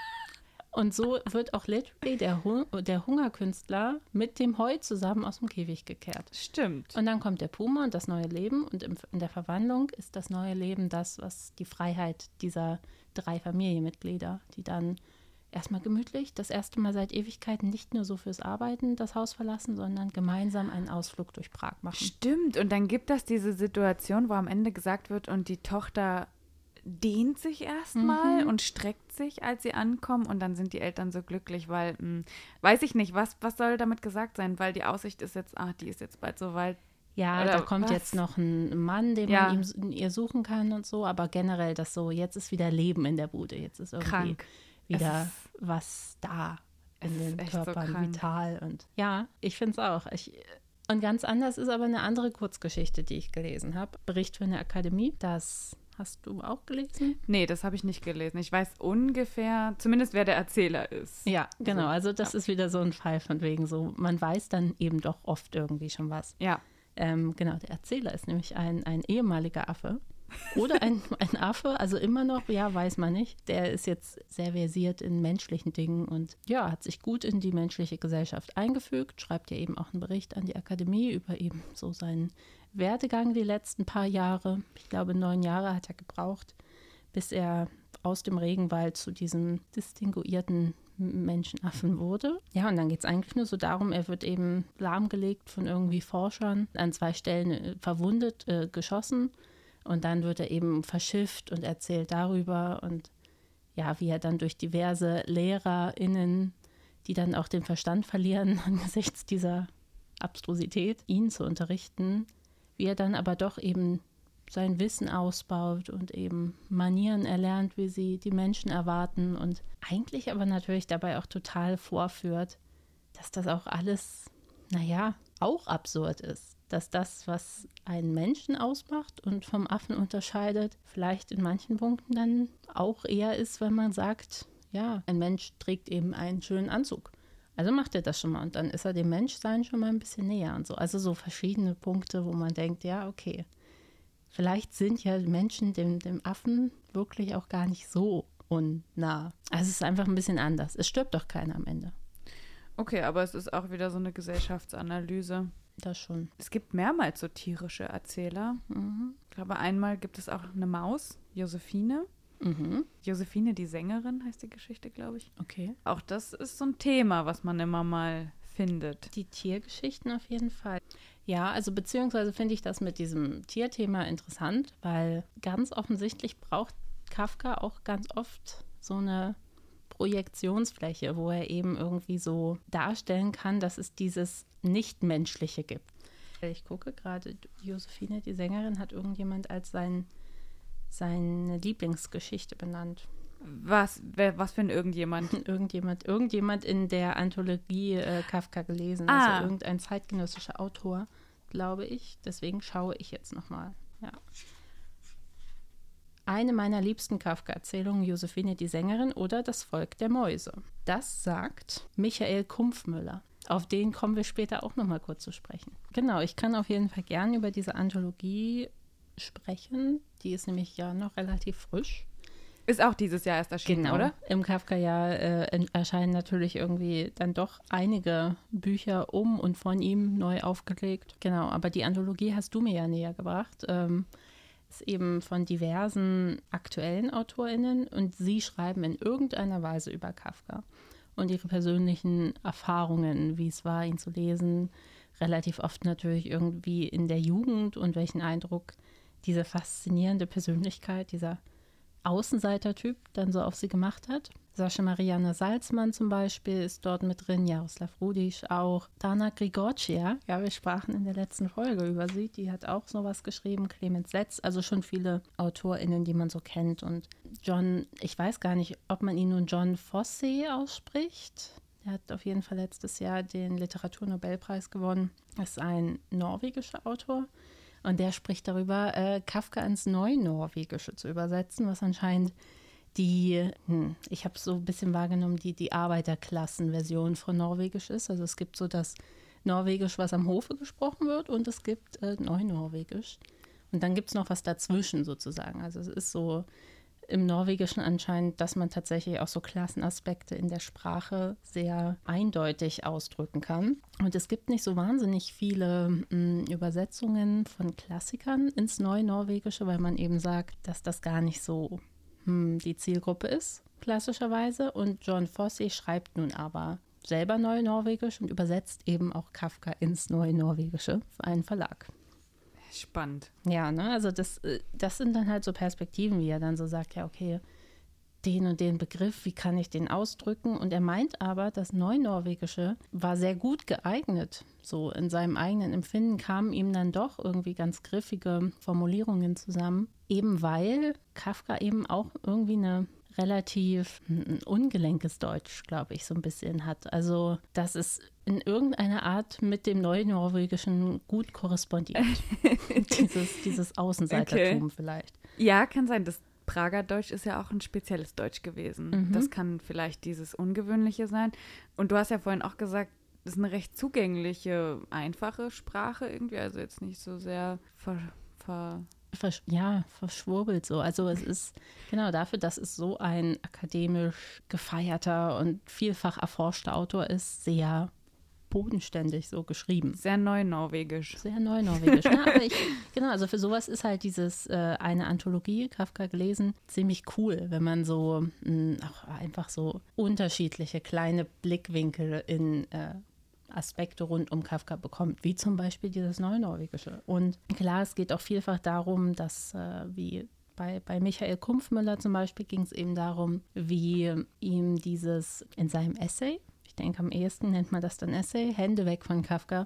Und so wird auch literally der, Hun- der Hungerkünstler mit dem Heu zusammen aus dem Käfig gekehrt. Stimmt. Und dann kommt der Puma und das neue Leben. Und im, in der Verwandlung ist das neue Leben das, was die Freiheit dieser drei Familienmitglieder, die dann erstmal gemütlich, das erste Mal seit Ewigkeiten nicht nur so fürs Arbeiten das Haus verlassen, sondern gemeinsam einen Ausflug durch Prag machen. Stimmt. Und dann gibt es diese Situation, wo am Ende gesagt wird, und die Tochter dehnt sich erstmal Mhm. und streckt sich, als sie ankommen. Und dann sind die Eltern so glücklich, weil, mh, weiß ich nicht, was, was soll damit gesagt sein? Weil die Aussicht ist jetzt, ach, die ist jetzt bald so weit. Ja, Oder da kommt was? jetzt noch ein Mann, den Ja. man ihm, in ihr suchen kann und so, aber generell das so, jetzt ist wieder Leben in der Bude, jetzt ist irgendwie Krank. wieder Es ist- was da es in ist den echt so Körpern, krank. vital und ja, ich finde es auch. Ich, und ganz anders ist aber eine andere Kurzgeschichte, die ich gelesen habe. Bericht für eine Akademie, das hast du auch gelesen? Nee, das habe ich nicht gelesen. Ich weiß ungefähr, zumindest wer der Erzähler ist. Ja, genau, also das ist wieder so ein Fall von wegen so, man weiß dann eben doch oft irgendwie schon was. Ja. Ähm, genau, der Erzähler ist nämlich ein, ein ehemaliger Affe. Oder ein, ein Affe, also immer noch, ja, weiß man nicht. Der ist jetzt sehr versiert in menschlichen Dingen und ja, hat sich gut in die menschliche Gesellschaft eingefügt, schreibt ja eben auch einen Bericht an die Akademie über eben so seinen Werdegang die letzten paar Jahre. Ich glaube, neun Jahre hat er gebraucht, bis er aus dem Regenwald zu diesem distinguierten Menschenaffen wurde. Ja, und dann geht es eigentlich nur so darum, er wird eben lahmgelegt von irgendwie Forschern, an zwei Stellen äh, verwundet, äh, geschossen. Und dann wird er eben verschifft und erzählt darüber und ja, wie er dann durch diverse LehrerInnen, die dann auch den Verstand verlieren angesichts dieser Abstrusität, ihn zu unterrichten, wie er dann aber doch eben sein Wissen ausbaut und eben Manieren erlernt, wie sie die Menschen erwarten und eigentlich aber natürlich dabei auch total vorführt, dass das auch alles, naja, auch absurd ist. Dass das, was einen Menschen ausmacht und vom Affen unterscheidet, vielleicht in manchen Punkten dann auch eher ist, wenn man sagt, ja, ein Mensch trägt eben einen schönen Anzug. Also macht er das schon mal und dann ist er dem Menschsein schon mal ein bisschen näher und so. Also so verschiedene Punkte, wo man denkt, ja, okay, vielleicht sind ja Menschen dem, dem Affen wirklich auch gar nicht so unnah. Also es ist einfach ein bisschen anders. Es stirbt doch keiner am Ende. Okay, aber es ist auch wieder so eine Gesellschaftsanalyse. Das schon. Es gibt mehrmals so tierische Erzähler. Mhm. Ich glaube, einmal gibt es auch eine Maus, Josephine. Mhm. Josephine, die Sängerin, heißt die Geschichte, glaube ich. Okay. Auch das ist so ein Thema, was man immer mal findet. Die Tiergeschichten auf jeden Fall. Ja, also beziehungsweise finde ich das mit diesem Tierthema interessant, weil ganz offensichtlich braucht Kafka auch ganz oft so eine Projektionsfläche, wo er eben irgendwie so darstellen kann, dass es dieses Nichtmenschliche gibt. Ich gucke gerade, Josephine, die Sängerin, hat irgendjemand als sein, seine Lieblingsgeschichte benannt. Was, wer, was für ein irgendjemand? Irgendjemand, irgendjemand in der Anthologie äh, Kafka gelesen, Ah. also irgendein zeitgenössischer Autor, glaube ich. Deswegen schaue ich jetzt nochmal. Ja. Eine meiner liebsten Kafka-Erzählungen, Josephine die Sängerin oder Das Volk der Mäuse. Das sagt Michael Kumpfmüller. Auf den kommen wir später auch nochmal kurz zu sprechen. Genau, ich kann auf jeden Fall gern über diese Anthologie sprechen. Die ist nämlich ja noch relativ frisch. Ist auch dieses Jahr erst erschienen, Genau. oder? Im Kafka-Jahr äh, erscheinen natürlich irgendwie dann doch einige Bücher um und von ihm neu aufgelegt. Genau, aber die Anthologie hast du mir ja näher gebracht. Ähm, ist eben von diversen aktuellen AutorInnen und sie schreiben in irgendeiner Weise über Kafka und ihre persönlichen Erfahrungen, wie es war, ihn zu lesen. Relativ oft natürlich irgendwie in der Jugend und welchen Eindruck diese faszinierende Persönlichkeit, dieser Außenseiter-Typ dann so auf sie gemacht hat. Sascha Marianna Salzmann zum Beispiel ist dort mit drin, Jaroslav Rudisch auch. Dana Grigorcia, ja, wir sprachen in der letzten Folge über sie, die hat auch sowas geschrieben, Clemens Setz, also schon viele AutorInnen, die man so kennt. Und John, ich weiß gar nicht, ob man ihn nun John Fosse ausspricht. Er hat auf jeden Fall letztes Jahr den Literaturnobelpreis gewonnen. Das ist ein norwegischer Autor. Und der spricht darüber, äh, Kafka ins Neunorwegische zu übersetzen, was anscheinend die, hm, ich habe so ein bisschen wahrgenommen, die, die Arbeiterklassenversion von Norwegisch ist. Also es gibt so das Norwegisch, was am Hofe gesprochen wird, und es gibt äh, Neunorwegisch. Und dann gibt es noch was dazwischen sozusagen. Also es ist so im Norwegischen anscheinend, dass man tatsächlich auch so Klassenaspekte in der Sprache sehr eindeutig ausdrücken kann. Und es gibt nicht so wahnsinnig viele mh, Übersetzungen von Klassikern ins Neunorwegische, weil man eben sagt, dass das gar nicht so mh, die Zielgruppe ist, klassischerweise. Und John Fosse schreibt nun aber selber Neunorwegisch und übersetzt eben auch Kafka ins Neunorwegische für einen Verlag. Spannend. Ja, ne, also das, das sind dann halt so Perspektiven, wie er dann so sagt, ja, okay, den und den Begriff, wie kann ich den ausdrücken? Und er meint aber, das Neunorwegische war sehr gut geeignet. So in seinem eigenen Empfinden kamen ihm dann doch irgendwie ganz griffige Formulierungen zusammen, eben weil Kafka eben auch irgendwie eine relativ ein ungelenkes Deutsch, glaube ich, so ein bisschen hat. Also, dass es in irgendeiner Art mit dem Neunorwegischen gut korrespondiert. dieses, dieses Außenseitertum Okay. vielleicht. Ja, kann sein. Das Prager Deutsch ist ja auch ein spezielles Deutsch gewesen. Mhm. Das kann vielleicht dieses Ungewöhnliche sein. Und du hast ja vorhin auch gesagt, das ist eine recht zugängliche, einfache Sprache irgendwie. Also jetzt nicht so sehr ver... ver Versch- ja, verschwurbelt so. Also es ist genau dafür, dass es so ein akademisch gefeierter und vielfach erforschter Autor ist, sehr bodenständig so geschrieben. sehr neunorwegisch. Sehr neunorwegisch. Ja, aber ich, genau, also für sowas ist halt dieses äh, eine Anthologie, Kafka gelesen, ziemlich cool, wenn man so mh, auch einfach so unterschiedliche kleine Blickwinkel in äh, Aspekte rund um Kafka bekommt, wie zum Beispiel dieses Neunorwegische. Und klar, es geht auch vielfach darum, dass, äh, wie bei, bei Michael Kumpfmüller zum Beispiel, ging es eben darum, wie ihm dieses in seinem Essay, ich denke am ehesten nennt man das dann Essay, Hände weg von Kafka,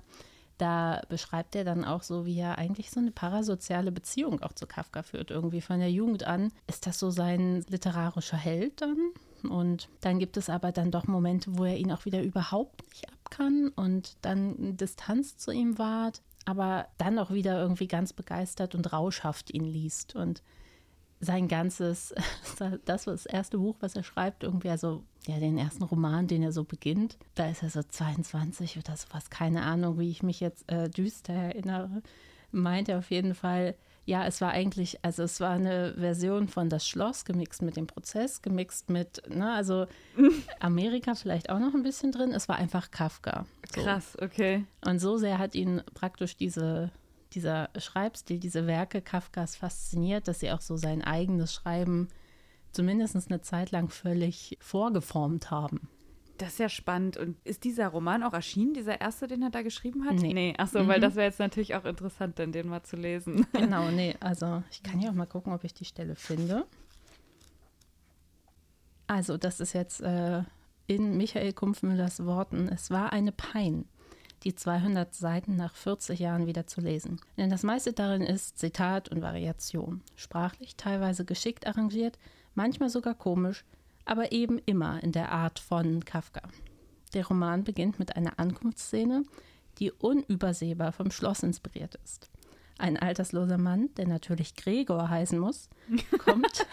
da beschreibt er dann auch so, wie er eigentlich so eine parasoziale Beziehung auch zu Kafka führt. Irgendwie von der Jugend an ist das so sein literarischer Held dann. Und dann gibt es aber dann doch Momente, wo er ihn auch wieder überhaupt nicht ab kann und dann Distanz zu ihm wahrt, aber dann auch wieder irgendwie ganz begeistert und rauschhaft ihn liest. Und sein ganzes, das war das erste Buch, was er schreibt, irgendwie, also ja, den ersten Roman, den er so beginnt, da ist er so zweiundzwanzig oder sowas, keine Ahnung, wie ich mich jetzt äh, düster erinnere, meint er auf jeden Fall, ja, es war eigentlich, also es war eine Version von Das Schloss, gemixt mit dem Prozess, gemixt mit, ne, also Amerika vielleicht auch noch ein bisschen drin, es war einfach Kafka. So. Krass, okay. Und so sehr hat ihn praktisch diese, dieser Schreibstil, diese Werke Kafkas fasziniert, dass sie auch so sein eigenes Schreiben zumindest eine Zeit lang völlig vorgeformt haben. Das ist ja spannend. Und ist dieser Roman auch erschienen, dieser erste, den er da geschrieben hat? Nee. Nee, ach so, Mhm. weil das wäre jetzt natürlich auch interessant, dann den mal zu lesen. Genau, nee, also ich kann ja auch mal gucken, ob ich die Stelle finde. Also das ist jetzt äh, in Michael Kumpfmüllers Worten, es war eine Pein, die zweihundert Seiten nach vierzig Jahren wieder zu lesen. Denn das meiste darin ist Zitat und Variation. Sprachlich teilweise geschickt arrangiert, manchmal sogar komisch, aber eben immer in der Art von Kafka. Der Roman beginnt mit einer Ankunftsszene, die unübersehbar vom Schloss inspiriert ist. Ein altersloser Mann, der natürlich Gregor heißen muss, kommt,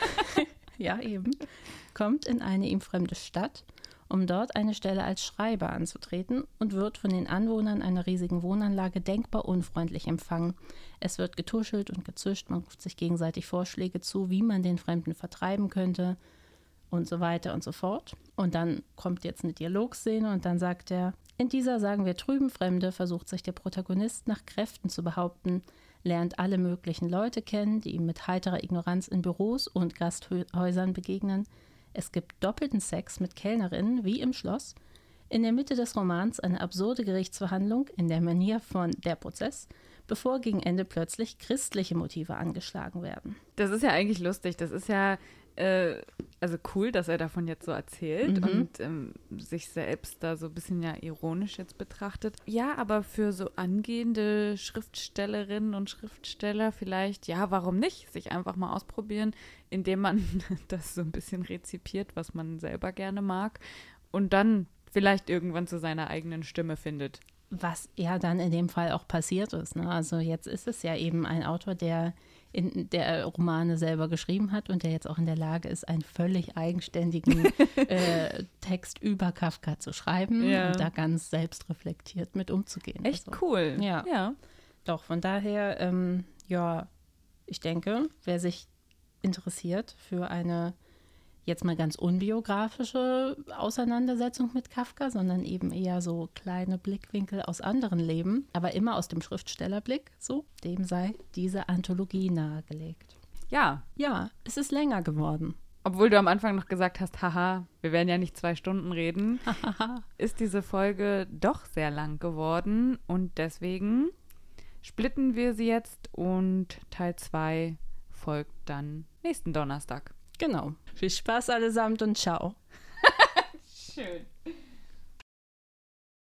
ja eben, kommt in eine ihm fremde Stadt, um dort eine Stelle als Schreiber anzutreten und wird von den Anwohnern einer riesigen Wohnanlage denkbar unfreundlich empfangen. Es wird getuschelt und gezischt, man ruft sich gegenseitig Vorschläge zu, wie man den Fremden vertreiben könnte und so weiter und so fort. Und dann kommt jetzt eine Dialogszene und dann sagt er, in dieser, sagen wir, trüben Fremde versucht sich der Protagonist nach Kräften zu behaupten, lernt alle möglichen Leute kennen, die ihm mit heiterer Ignoranz in Büros und Gasthäusern begegnen. Es gibt doppelten Sex mit Kellnerinnen, wie im Schloss. In der Mitte des Romans eine absurde Gerichtsverhandlung in der Manier von Der Prozess, bevor gegen Ende plötzlich christliche Motive angeschlagen werden. Das ist ja eigentlich lustig. Das ist ja äh, also cool, dass er davon jetzt so erzählt Mhm. und ähm, sich selbst da so ein bisschen ja ironisch jetzt betrachtet. Ja, aber für so angehende Schriftstellerinnen und Schriftsteller vielleicht, ja, warum nicht? Sich einfach mal ausprobieren, indem man das so ein bisschen rezipiert, was man selber gerne mag und dann vielleicht irgendwann zu seiner eigenen Stimme findet. Was ja dann in dem Fall auch passiert ist. Ne? Also jetzt ist es ja eben ein Autor, der in der Romane selber geschrieben hat und der jetzt auch in der Lage ist, einen völlig eigenständigen äh, Text über Kafka zu schreiben Ja. und da ganz selbstreflektiert mit umzugehen. Echt Also, cool. Ja. ja. Doch, von daher, ähm, ja, ich denke, wer sich interessiert für eine jetzt mal ganz unbiografische Auseinandersetzung mit Kafka, sondern eben eher so kleine Blickwinkel aus anderen Leben, aber immer aus dem Schriftstellerblick, so, dem sei diese Anthologie nahegelegt. Ja, Ja, es ist länger geworden. obwohl du am Anfang noch gesagt hast, haha, wir werden ja nicht zwei Stunden reden, ist diese Folge doch sehr lang geworden und deswegen splitten wir sie jetzt und Teil zwei folgt dann nächsten Donnerstag. Genau. Viel Spaß allesamt und ciao. Schön.